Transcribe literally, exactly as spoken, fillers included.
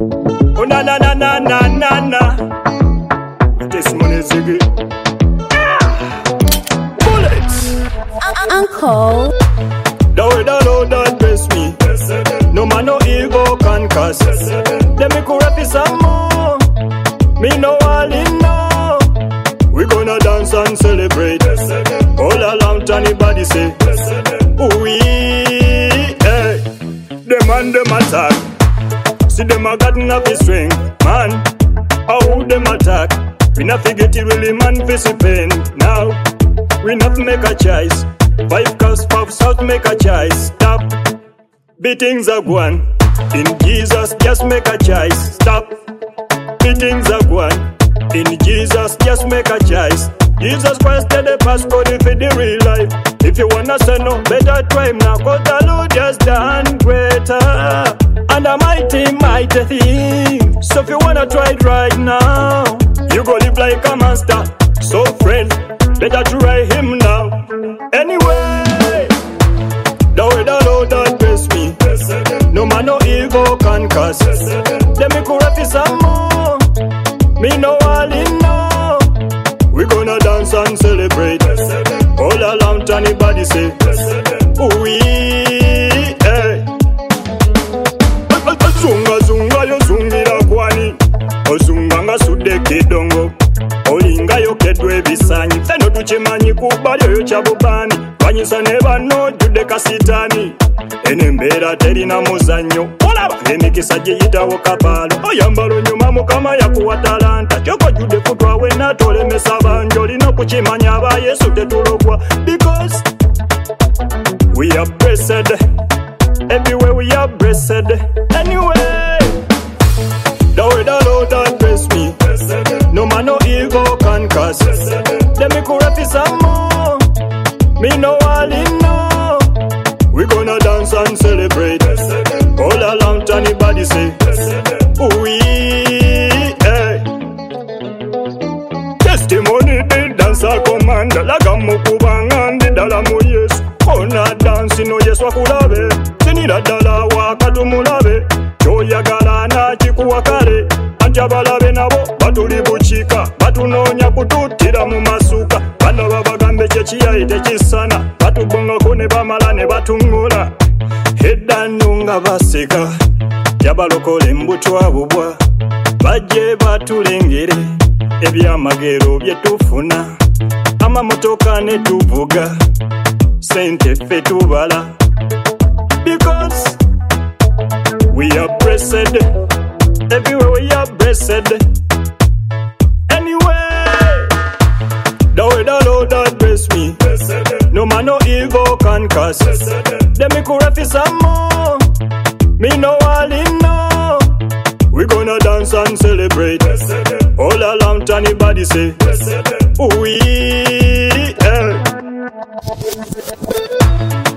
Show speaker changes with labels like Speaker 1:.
Speaker 1: Oh na na na na na na na. This money ziggy. Bullets.
Speaker 2: Uncle.
Speaker 1: The way the Lord that bless me. No man no ego can cause. Let me correct it some more. Me no all in no. We gonna dance and celebrate. All around anybody say. Ooh hey. Them and them attack. See them a gotten up his strength. Man, how them attack. We not forget it really man face pain. Now, we not make a choice. Five cars, five south make a choice. Stop. Beatings are gone. In Jesus, just make a choice. Stop. Beatings are gone. In Jesus, just make a choice. Jesus Christ did the passport for the real life. If you wanna say no, better try him now. Cause the Lord just done greater. And a mighty, mighty thing. So if you wanna try it right now, you go live like a monster. So friend, better try him now. Anyway, the way the Lord that bless me. No man no ego can cause. Let me correct it some more. Me no all in no. We gonna dance and celebrate. All around anybody say. Ooh hey. Zunga zunga yo zungira kwani. Ozunga nga sudde kidongo. Olinga yo kedwe bisanyi. Feno tuchimanyi kubali yo chabubani. Kwanyisa ne bano jude kasitani. Enembeera terina muzanyo. Olaba emikisa giyitawo kapalo. Oyambalo nyuma mukama yakuwa talanta. Kyoko jude kutwa wena tolemesa banjo. Olina kukimanya aba Yesu tetulogwa. Because we are blessed. Everywhere we are blessed. Anyway, the way the Lord that bless me. No man no ego can cause. Let me correct it some more. Me no all in no. We gonna dance and celebrate. All around anybody say. Ooh hey. Testimony did dance a command. Laga mukubanga ndidala mu Yesu. Kona dance no Yesu akulabe. Tinira dala wakatumulabe. Choyagala na chikuwa kale. Anja balabe nabo batuli buchika. Batunonya kututira mu masuka. Bano babagambe kyekiyayite kisana. Batubonga kone bamala ne batungula. Hedda nunga baseka. Yabalokole mbutwa bubwa. Bajje batulengere. Ebyamagero byetufuna. Amamotoka ne tuvuga. Sente fe tubala. Because we are blessed. Everywhere we are blessed. Anyway, the way the Lord that bless me. No man no ego can cause. Let me correct it some more. Me no all in no. We gonna dance and celebrate. All around anybody say. Ooh hey.